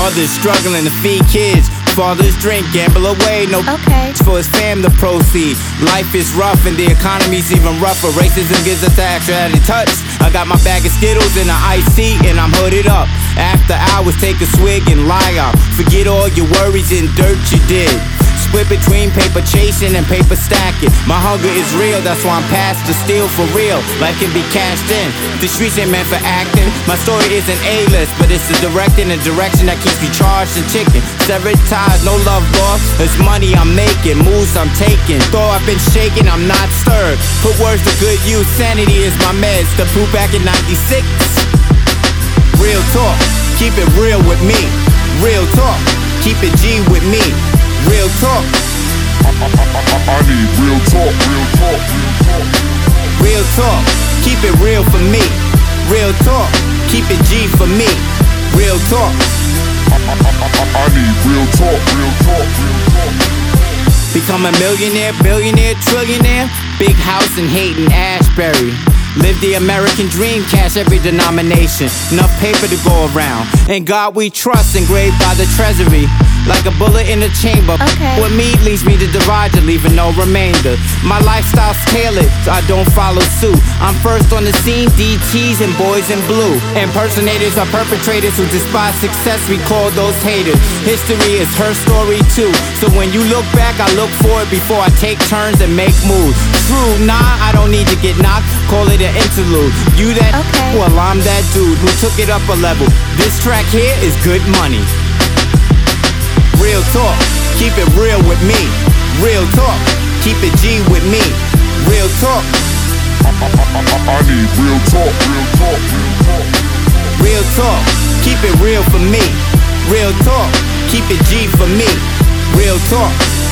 Mothers struggling to feed kids. Fathers drink, gamble away, no for his fam to proceed. Life is rough and the economy's even rougher. Racism gives us the extra added touch. I got my bag of Skittles and an iced tea and I'm hooded up. After hours, take a swig and lie out. Forget all your worries and dirt you did. Split between paper chasing and paper stacking. My hunger is real, that's why I'm past to steal for real. Life can be cashed in, the streets ain't meant for acting. My story isn't A-list, but it's the directing and direction that keeps me charged and ticking. Severed ties, no love lost, it's money I'm making, moves I'm taking. Though I've been shaken, I'm not stirred. Put words to good use, sanity is my meds. The proof back in 96. Real talk, keep it real with me. Real talk, keep it G with me. Real talk. I need real talk, real talk, real talk. Real talk, keep it real for me. Real talk, keep it G for me. Real talk. I need real talk, real talk, real talk. Become a millionaire, billionaire, trillionaire. Big house in Hayden, Ashbury. Live the American dream, cash every denomination. Enough paper to go around. In God we trust, engraved by the treasury. Like a bullet in a chamber. What me leads me to divide you, leaving no remainder. My lifestyle's tailored, so I don't follow suit. I'm first on the scene, DTs and boys in blue. Impersonators are perpetrators who despise success, we call those haters. History is her story too. So when you look back, I look forward before I take turns and make moves. True, nah, I don't need to get knocked, call it an interlude. You that, well I'm that dude who took it up a level. This track here is good money. Real talk, keep it real with me. Real talk, keep it G with me. Real talk. I need real talk, real talk, real talk. Real talk, keep it real for me. Real talk, keep it G for me. Real talk.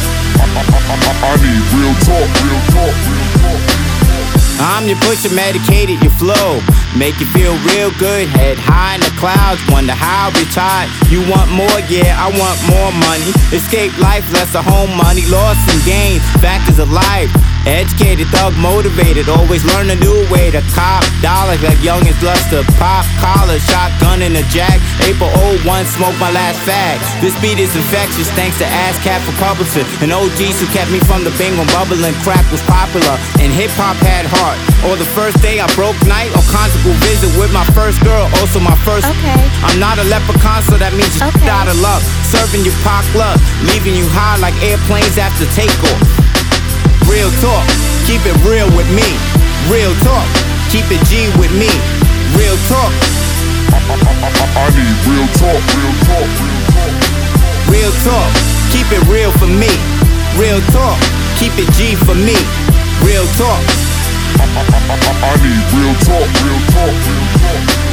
I need real talk, real talk, real talk. I'm your pusher, medicated your flow. Make you feel real good, head high in the clouds. Wonder how we tied. You want more? Yeah, I want more money. Escape life, less of home money. Loss and gain, factors of life. Educated, thug, motivated. Always learn a new way to cop dollars like youngins lust to pop collars. Shotgun in a jack. April 01, smoke my last fag. This beat is infectious thanks to ASCAP for publishing. And OGs who kept me from the bingo bubbling. Crack was popular and hip hop had heart. Or the first day I broke night, or conjugal visit with my first girl, also my first. I'm not a leprechaun, so that means you're out of luck. Serving you Pac love, leaving you high like airplanes after takeoff. Real talk, keep it real with me. Real talk, keep it G with me. Real talk. I need real talk, real talk, real talk. Real talk, keep it real for me. Real talk, keep it G for me. Real talk. I need real talk, real talk, real talk.